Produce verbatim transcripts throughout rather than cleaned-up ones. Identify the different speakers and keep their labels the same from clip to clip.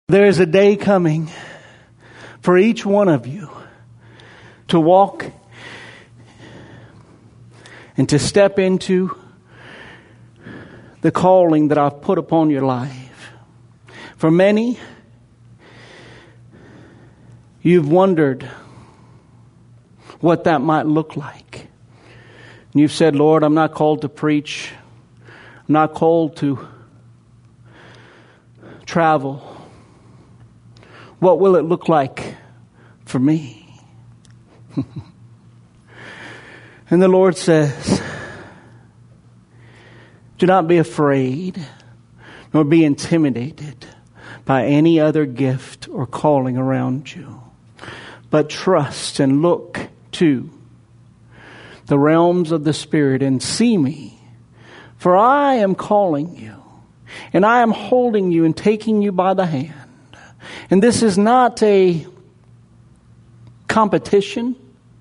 Speaker 1: There is a day coming for each one of you to walk and to step into the calling that I've put upon your life. For many, you've wondered what that might look like. And you've said, Lord, I'm not called to preach. I'm not called to travel. What will it look like for me? And the Lord says, do not be afraid, nor be intimidated by any other gift or calling around you, but trust and look to the realms of the Spirit and see me. For I am calling you, and I am holding you and taking you by the hand. And this is not a competition.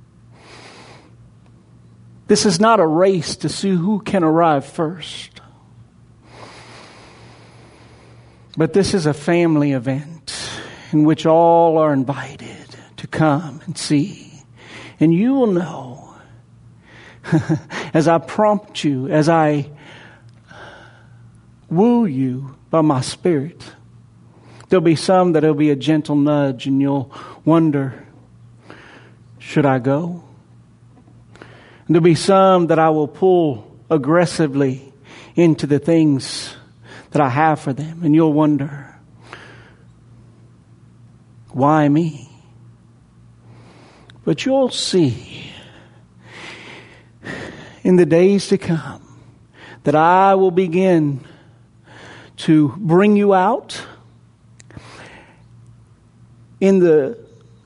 Speaker 1: This is not a race to see who can arrive first. But this is a family event in which all are invited to come and see. And you will know, as I prompt you, as I woo you by my Spirit, there'll be some that'll be a gentle nudge and you'll wonder, should I go? And there'll be some that I will pull aggressively into the things that I have for them. And you'll wonder, why me? But you'll see in the days to come that I will begin to bring you out in the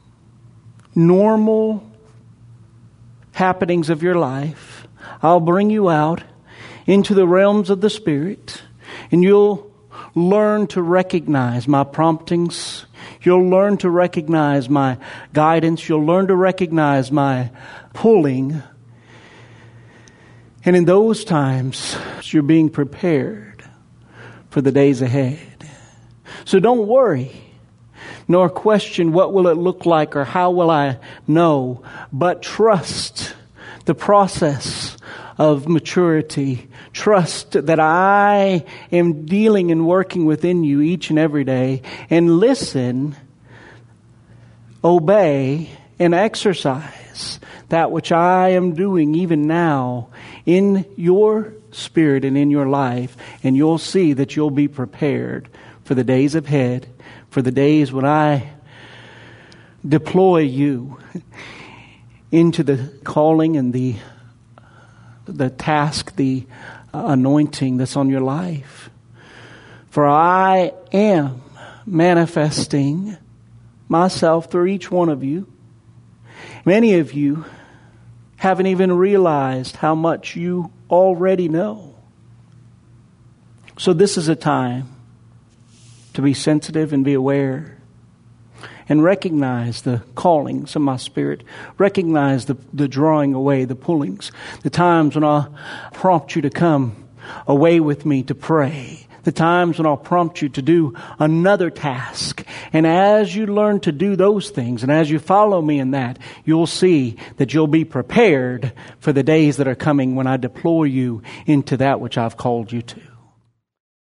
Speaker 1: normal happenings of your life. I'll bring you out into the realms of the Spirit, and you'll learn to recognize my promptings. You'll learn to recognize my guidance. You'll learn to recognize my pulling. And in those times, you're being prepared for the days ahead. So don't worry, nor question what will it look like or how will I know, but trust the process of maturity. Trust that I am dealing and working within you each and every day, and listen, obey, and exercise that which I am doing even now in your spirit and in your life, and you'll see that you'll be prepared for the days ahead, for the days when I deploy you into the calling and the the task, the anointing that's on your life. For I am manifesting myself through each one of you. Many of you haven't even realized how much you already know. So this is a time to be sensitive and be aware and recognize the callings of my Spirit. Recognize the, the drawing away, the pullings. The times when I'll prompt you to come away with me to pray. The times when I'll prompt you to do another task. And as you learn to do those things, and as you follow me in that, you'll see that you'll be prepared for the days that are coming when I deploy you into that which I've called you to.